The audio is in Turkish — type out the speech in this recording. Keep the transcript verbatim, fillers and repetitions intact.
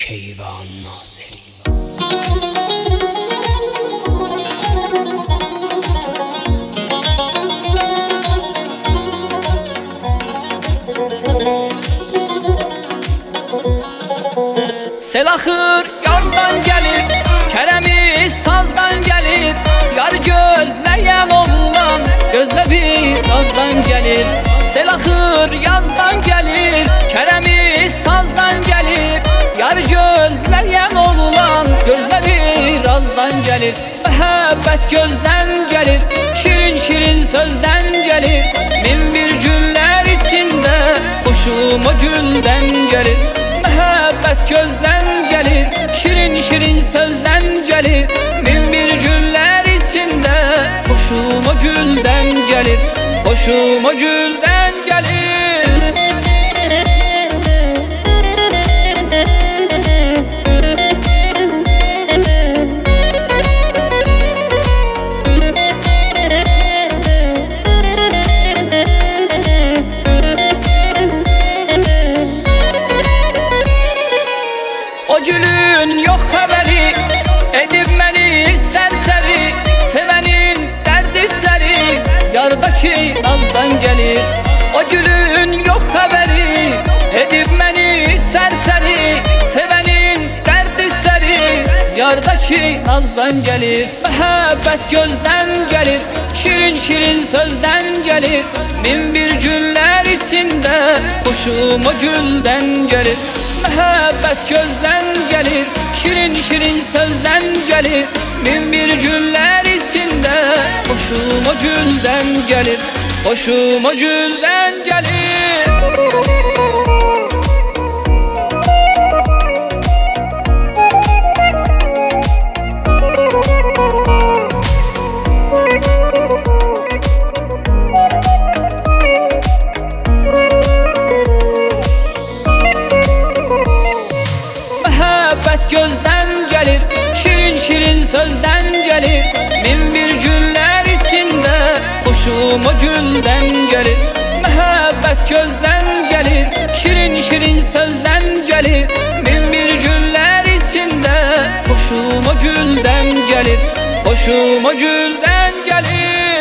Keyvan Nazeri. Sel axır yazdan gelir, Keremi sazdan gelir. Yar gözleyen oğlan gözle birazdan gelir. Sel axır yazdan gelir, Keremi sazdan gelir. Yar gözleyen oğlan gözle birazdan gelir. Mehabbet gözden gelir, şirin şirin sözden gelir. Min bir güller içinde hoşuma gülden gelir. Mehabbet gözden gelir, şirin şirin sözden gelir. Min bir güller içinde hoşuma gülden gelir. Hoşuma gülden gelir. O gülün yok haberi, edib məni sərsəri. Sevenin dərdi səri, yardaki nazdan gelir. O gülün yok haberi, edib məni sərsəri. Sevenin dərdi səri, yardaki nazdan gelir. Mehabbet gözden gelir, şirin şirin sözden gelir. Min bir güller içinde hoşuma gülden gelir. Mehabbet gözden gelir, şirin şirin sözden gelir. Min bir güller içinde hoşuma gülden gelir. Hoşuma gülden gelir. Mehabbet gözden gelir, şirin şirin sözden gelir. Min bir güller içinde hoşuma gülden gelir. Mehabbet gözden gelir, şirin şirin sözden gelir. Min bir güller içinde hoşuma gülden gelir. Hoşuma gülden gelir.